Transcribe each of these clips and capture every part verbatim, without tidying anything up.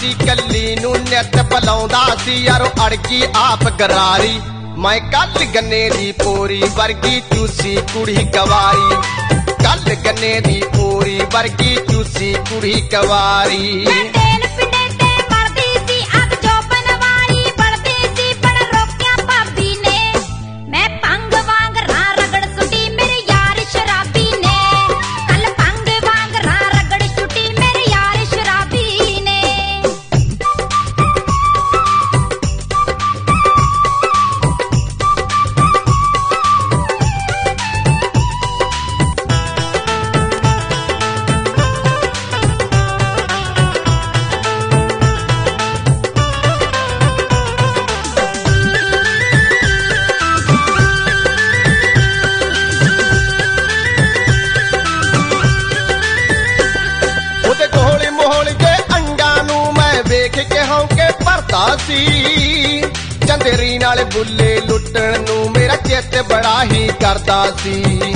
सी कल्ली नू नित बुलाउंदा सी यारो अड़की आप गरारी। मैं कल गन्ने दी पोरी वर्गी चूसी कुड़ी गवारी, कल गन्ने दी पोरी वर्गी चूसी कुड़ी गवारी। चंदेरी नाल बुले लुटण नू मेरा चित बड़ा ही करदा सी।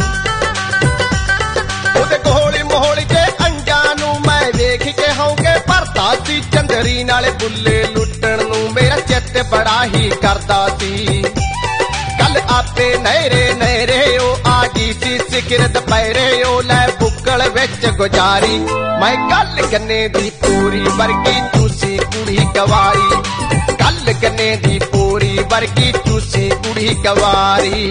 ओदे कोहली मोहली के अंजां नू मैं वेख के हौके भरदा सी। चंदेरी नाल बुले लुटण नू मेरा चित बड़ा ही करदा सी। कल आपे नहरे नहरे ओ आ गई सी सिकर दुपहरे ओ लै बुक्कल विच गुजारी। मैं कल गन्ने दी पूरी वर्गी चूसी कुड़ी गवारी, कल गन्ने दी पूरी वर्गी चूसी कुड़ी गवारी।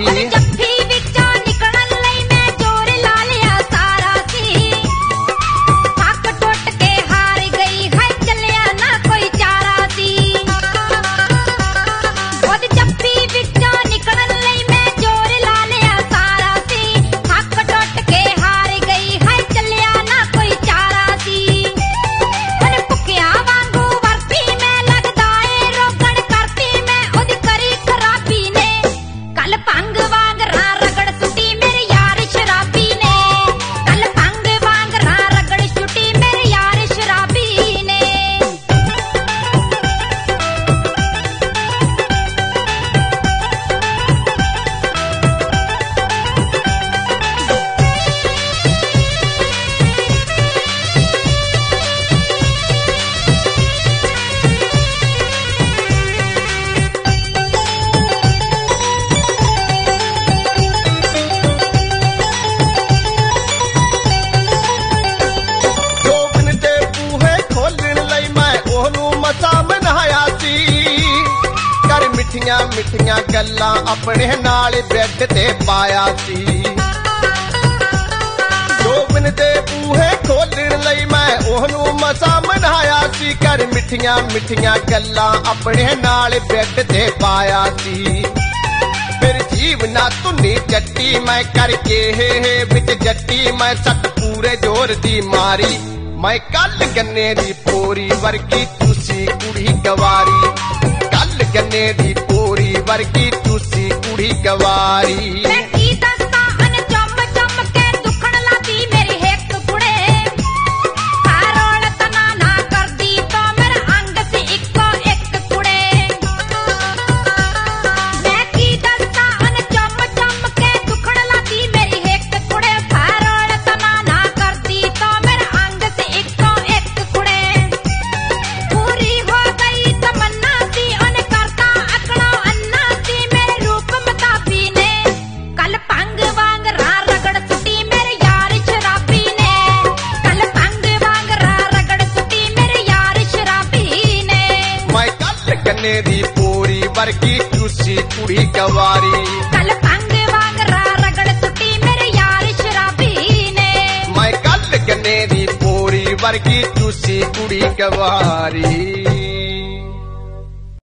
मिठियां मिठियां गल्लां अपने नाल बैठ ते पाया सी। जोबन दे बूहे खोलण लई मैं ओहनू मसा मनाया सी। कर मिठियां मिठियां गल्लां अपने नाल बैठ ते पाया सी। फिर जीवना तुन्नी जट्टी मैं करके हे हे विच जट्टी मैं सट पूरे जोर दी मारी। मैं कल गन्ने दी पोरी वर्गी चूसी कुड़ी गवारी, कल गन्ने दी पोरी वर्गी चूसी कुड़ी गवारी। गन्ने दी पोरी वर्गी चूसी कुड़ी गवारी, कल भंग वांगरा रगड़ सुटी मेरे यार शराबी ने। मैं कल गन्ने दी पोरी वर्गी चूसी कुड़ी गवारी।